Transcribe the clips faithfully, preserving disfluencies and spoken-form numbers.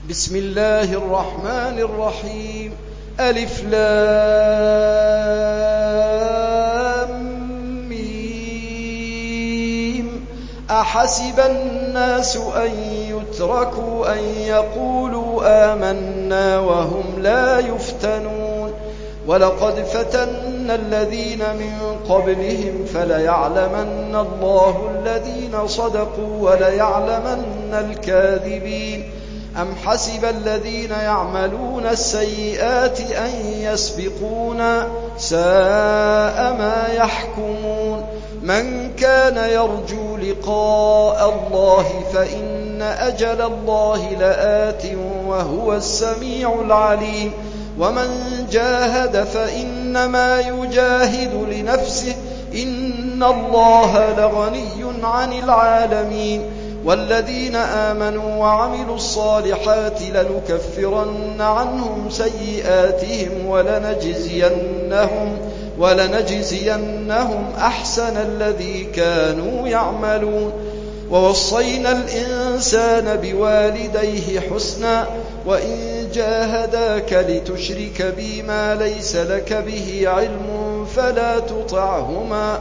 بسم الله الرحمن الرحيم ألف لام ميم أحسب الناس أن يتركوا أن يقولوا آمنا وهم لا يفتنون ولقد فتنا الذين من قبلهم فليعلمن الله الذين صدقوا وليعلمن الكاذبين أم حسب الذين يعملون السيئات أن يسبقونا ساء ما يحكمون من كان يرجو لقاء الله فإن أجل الله لآت وهو السميع العليم ومن جاهد فإنما يجاهد لنفسه إن الله لغني عن العالمين والذين آمنوا وعملوا الصالحات لنكفرن عنهم سيئاتهم ولنجزينهم, ولنجزينهم أحسن الذي كانوا يعملون ووصينا الإنسان بوالديه حسنا وإن جاهداك لتشرك بي ما ليس لك به علم فلا تطعهما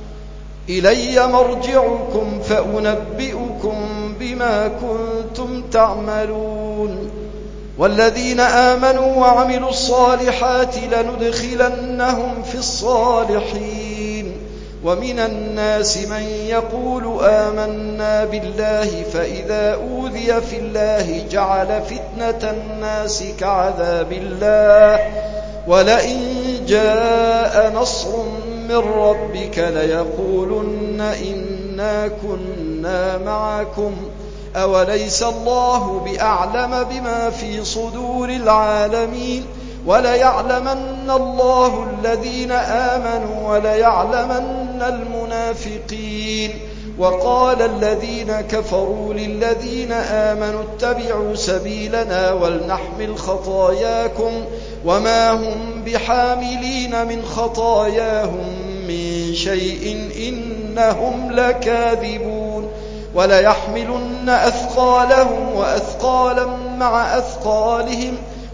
إلي مرجعكم فأنبئكم بما كنتم تعملون والذين آمنوا وعملوا الصالحات لندخلنهم في الصالحين ومن الناس من يقول آمنا بالله فإذا أوذي في الله جعل فتنة الناس كعذاب الله ولئن جاء نصر من ربك ليقولن إنا كنا معكم أوليس الله بأعلم بما في صدور العالمين وليعلمن الله الذين آمنوا وليعلمن المنافقين وقال الذين كفروا للذين آمنوا اتبعوا سبيلنا ولنحمل خطاياكم وما هم بحاملين من خطاياهم من شيء إنهم لكاذبون وليحملن أثقالهم وأثقالا مع أثقالهم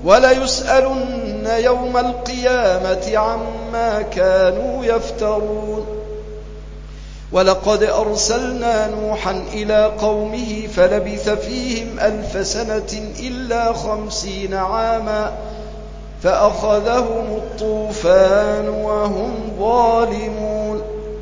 وليسألن يوم القيامة عما كانوا يفترون ولقد أرسلنا نوحا إلى قومه فلبث فيهم ألف سنة إلا خمسين عاما فأخذهم الطوفان وهم ظالمون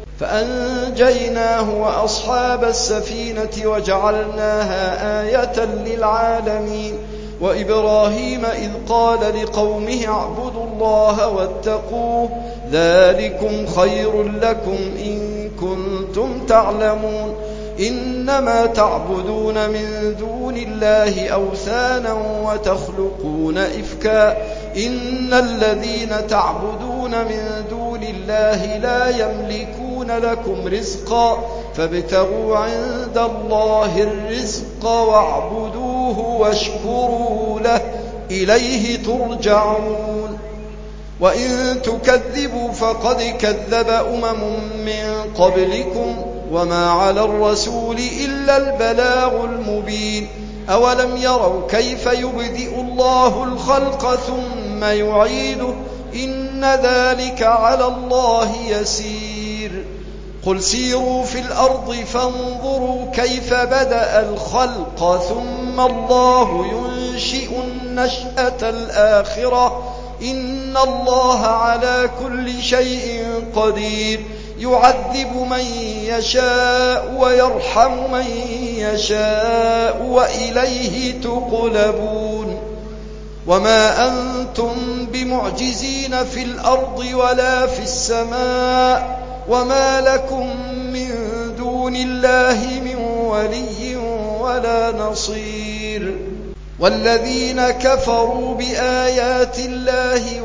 فأنجيناه وأصحاب السفينة وجعلناها آية للعالمين وإبراهيم إذ قال لقومه اعبدوا الله واتقوه ذلكم خير لكم إن كنتم تعلمون إنما تعبدون من دون الله أوثانا وتخلقون إفكا إن الذين تعبدون من دون الله لا يملكون لكم رزقا فابتغوا عند الله الرزق واعبدوه واشكروا له إليه ترجعون وإن تكذبوا فقد كذب أمم من قبلكم وما على الرسول إلا البلاغ المبين أولم يروا كيف يبدئ الله الخلق ثم يعيده إن ذلك على الله يسير قل سيروا في الأرض فانظروا كيف بدأ الخلق ثم الله ينشئ النشأة الآخرة إن الله على كل شيء قدير يعذب من يشاء ويرحم من يشاء وإليه تقلبون وما أنتم بمعجزين في الأرض ولا في السماء وما لكم من دون الله من ولي ولا نصير والذين كفروا بآيات الله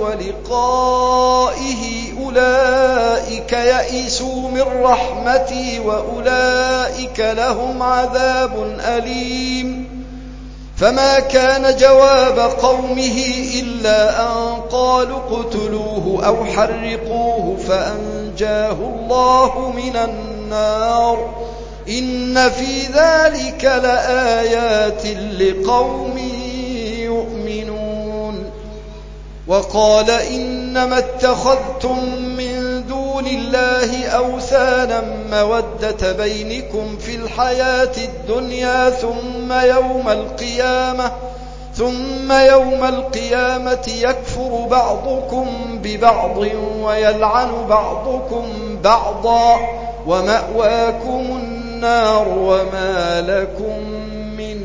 ولقائه أولئك يئسوا من رحمتي وأولئك لهم عذاب أليم فما كان جواب قومه إلا أن قالوا اقتلوه أو حرقوه فأنجاه الله من النار إن في ذلك لآيات لقوم وقال إنما اتخذتم من دون الله أوثانا مودة بينكم في الحياة الدنيا ثم يوم القيامة ثم يوم القيامة يكفر بعضكم ببعض ويلعن بعضكم بعضا ومأواكم النار وما لكم من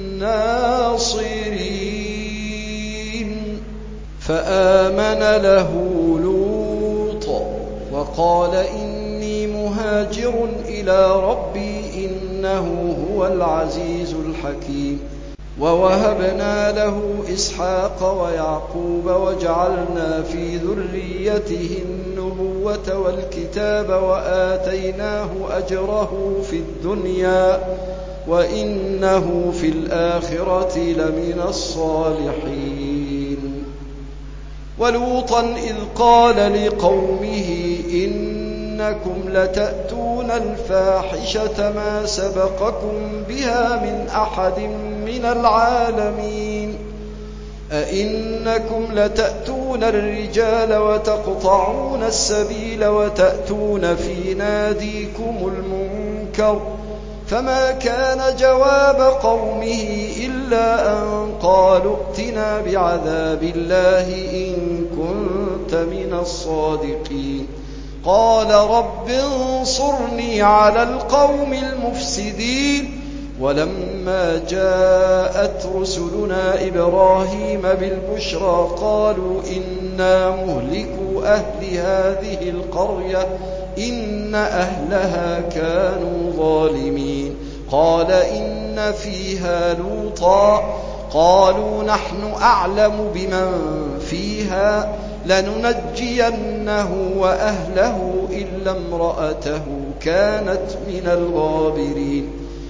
ناصرين. فآمن له لوط وقال إني مهاجر إلى ربي إنه هو العزيز الحكيم. ووهبنا له إسحاق ويعقوب وجعلنا في ذريته النبوة والكتاب وآتيناه أجره في الدنيا وإنه في الآخرة لمن الصالحين. ولوطا إذ قال لقومه إنكم لتأتون الفاحشة ما سبقكم بها من أحد من العالمين أئنكم لتأتون الرجال وتقطعون السبيل وتأتون في ناديكم المنكر. فما كان جواب قومه إلا أن قالوا ائتنا بعذاب الله إن كنت من الصادقين. قال رب انصرني على القوم المفسدين. ولما جاءت رسلنا إبراهيم بالبشرى قالوا إنا مهلكو أهل هذه القرية إن أهلها كانوا ظالمين. قال إن فيها لوطا قالوا نحن أعلم بمن فيها لننجينه وأهله إلا امرأته كانت من الغابرين.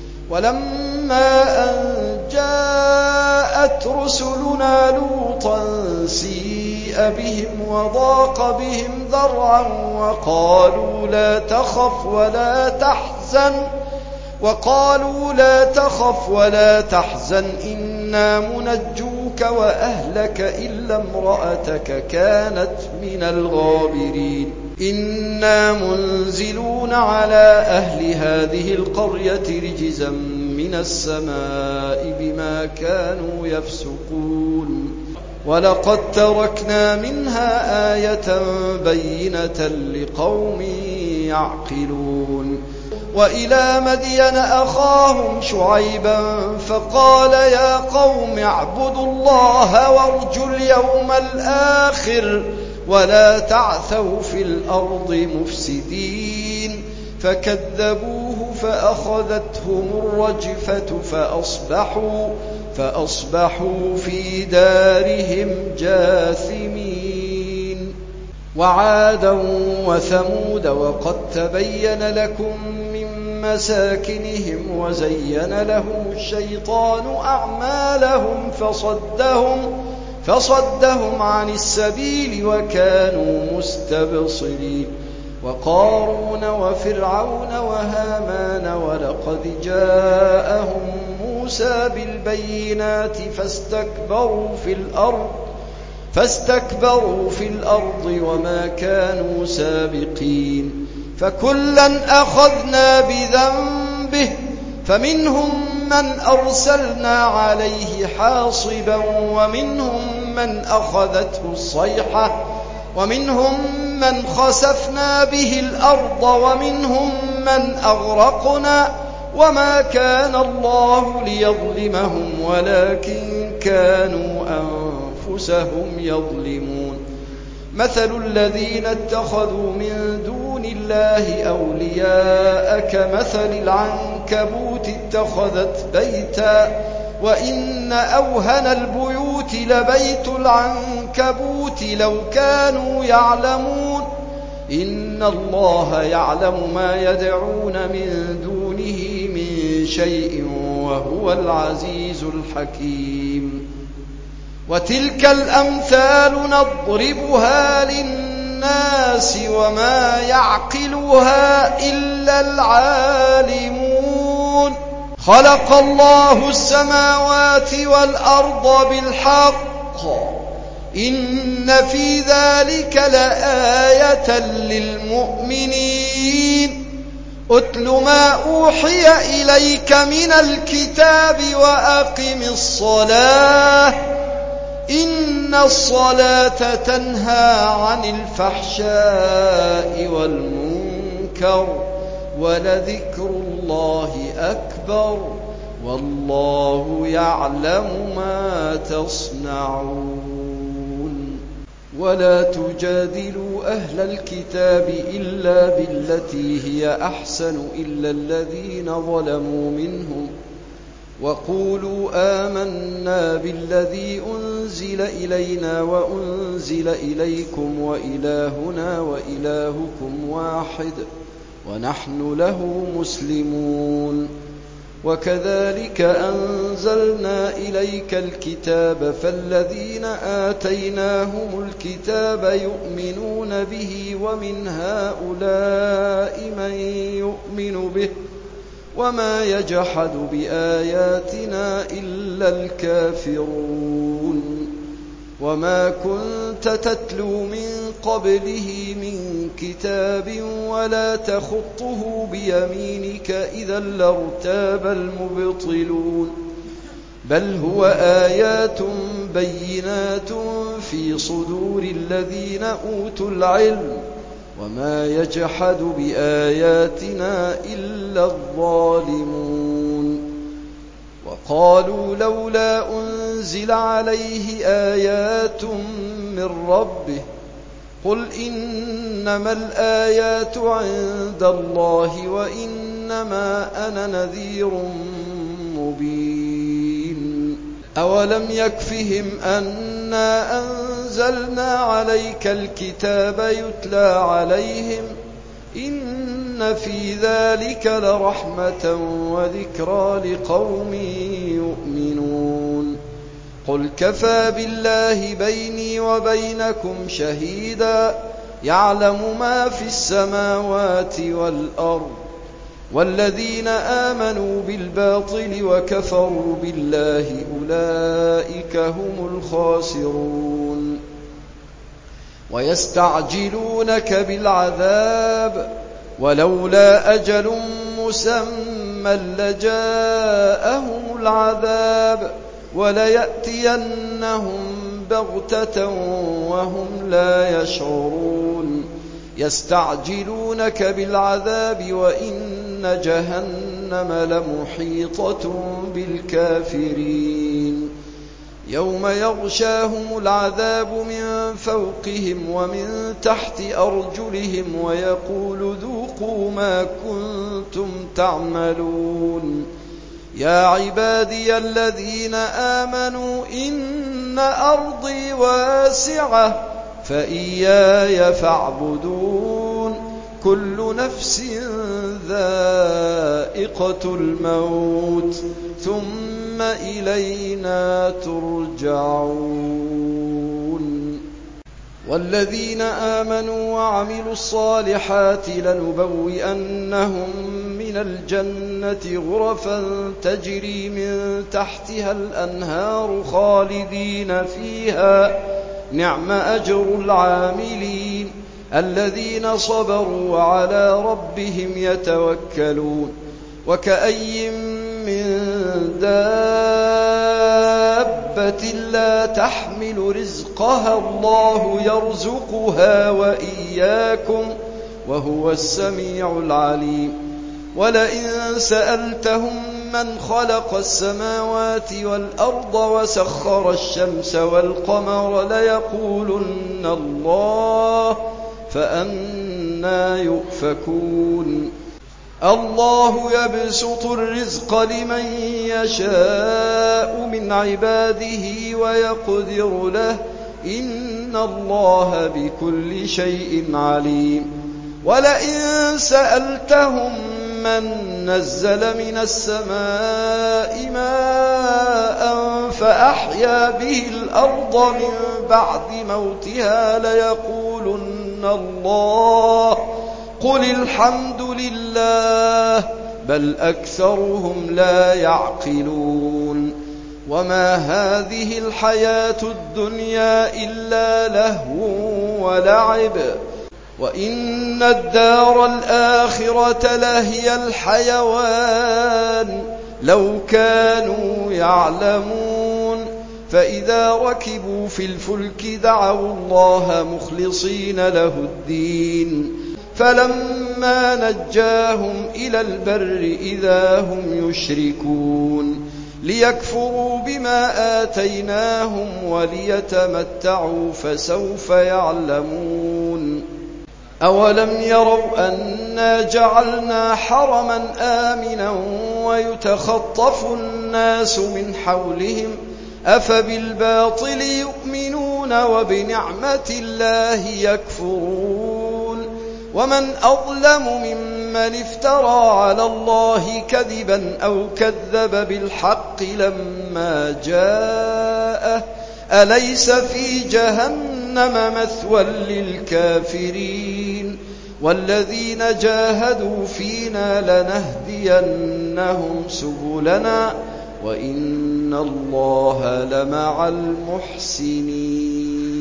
ولما أن جاءت رسلنا لوطا سيء بهم وضاق بهم ذرعا وقالوا لا تخف ولا تحزن وقالوا لا تخف ولا تحزن إنا منجوك وأهلك إلا امرأتك كانت من الغابرين. إنا منزلون على أهل هذه القرية رجزا من السماء بما كانوا يفسقون. ولقد تركنا منها آية بينة لقوم يعقلون. وإلى مدين أخاهم شعيبا فقال يا قوم اعبدوا الله وارجوا اليوم الآخر ولا تعثوا في الأرض مفسدين. فكذبوه فأخذتهم الرجفة فأصبحوا, فأصبحوا في دارهم جاثمين. وعادا وثمود وقد تبين لكم من مساكنهم وزين لهم الشيطان أعمالهم فصدهم فصدهم عن السبيل وكانوا مستبصرين. وقارون وفرعون وهامان ولقد جاءهم موسى بالبينات فاستكبروا في الأرض فاستكبروا في الأرض وما كانوا سابقين. فكلا أخذنا بذنبه فمنهم من أرسلنا عليه حاصبا ومنهم من أخذته الصيحة ومنهم من خسفنا به الأرض ومنهم من أغرقنا وما كان الله ليظلمهم ولكن كانوا أنفسهم يظلمون. مثل الذين اتخذوا من دون الله أولياء كمثل العنكبوت اتخذت بيتا وإن أوهن البيوت لبيت العنكبوت لو كانوا يعلمون. إن الله يعلم ما يدعون من دونه من شيء وهو العزيز الحكيم. وتلك الأمثال نضربها للناس وما يعقلها إلا العالمون. خلق الله السماوات والأرض بالحق إن في ذلك لآية للمؤمنين أتل ما أوحي إليك من الكتاب وأقم الصلاة إن الصلاة تنهى عن الفحشاء والمنكر ولذكر الله أكبر والله يعلم ما تصنعون ولا تجادلوا أهل الكتاب إلا بالتي هي أحسن إلا الذين ظلموا منهم وقولوا آمنا بالذي أنزل إلينا وأنزل إليكم وإلهنا وإلهكم واحد ونحن له مسلمون وكذلك أنزلنا إليك الكتاب فالذين آتيناهم الكتاب يؤمنون به ومن هؤلاء من يؤمن به وما يجحد بآياتنا إلا الكافرون وما كنت تتلو من قبله من كتاب ولا تخطه بيمينك إذا لارتاب المبطلون بل هو آيات بينات في صدور الذين أوتوا العلم وما يجحد بآياتنا إلا الظالمون وقالوا لولا أنزل عليه آيات من ربه قل إنما الآيات عند الله وإنما أنا نذير مبين أولم يكفهم أنا أنزلنا عليك الكتاب يتلى عليهم إن في ذلك لرحمة وذكرى لقوم يؤمنون قل كفى بالله بيني وبينكم شهيدا يعلم ما في السماوات والأرض والذين آمنوا بالباطل وكفروا بالله أولئك هم الخاسرون ويستعجلونك بالعذاب ولولا أجل مسمى لجاءهم العذاب وليأتينهم بغتة وهم لا يشعرون يستعجلونك بالعذاب وإن جهنم لمحيطة بالكافرين يوم يغشاهم العذاب من فوقهم ومن تحت أرجلهم ويقول ذوقوا ما كنتم تعملون يا عبادي الذين آمنوا إن أرضي واسعة فإياي فاعبدون كل نفس ذائقة الموت ثم إلينا ترجعون والذين آمنوا وعملوا الصالحات لنبوئنهم من الجنة غرفا تجري من تحتها الأنهار خالدين فيها نعم أجر العاملين الذين صبروا وعلى ربهم يتوكلون وكأي من دابة لا تحمل رزقها الله يرزقها وإياكم وهو السميع العليم ولئن سألتهم من خلق السماوات والأرض وسخر الشمس والقمر ليقولن الله فأنى يؤفكون الله يبسط الرزق لمن يشاء من عباده ويقدر له إن الله بكل شيء عليم ولئن سألتهم من نزل من السماء ماء فأحيا به الأرض من بعد موتها ليقولن الله قل الحمد لله بل أكثرهم لا يعقلون وما هذه الحياة الدنيا إلا لهو ولعب وإن الدار الآخرة لهي الحيوان لو كانوا يعلمون فإذا ركبوا في الفلك دعوا الله مخلصين له الدين فلما نجاهم إلى البر إذا هم يشركون ليكفروا بما آتيناهم وليتمتعوا فسوف يعلمون أولم يروا أنا جعلنا حرما آمنا ويتخطف الناس من حولهم أفبالباطل يؤمنون وبنعمة الله يكفرون ومن أظلم ممن افترى على الله كذبا أو كذب بالحق لما جاءه أليس في جهنم مثوى للكافرين والذين جاهدوا فينا لنهدينهم سبلنا وإن الله لمع المحسنين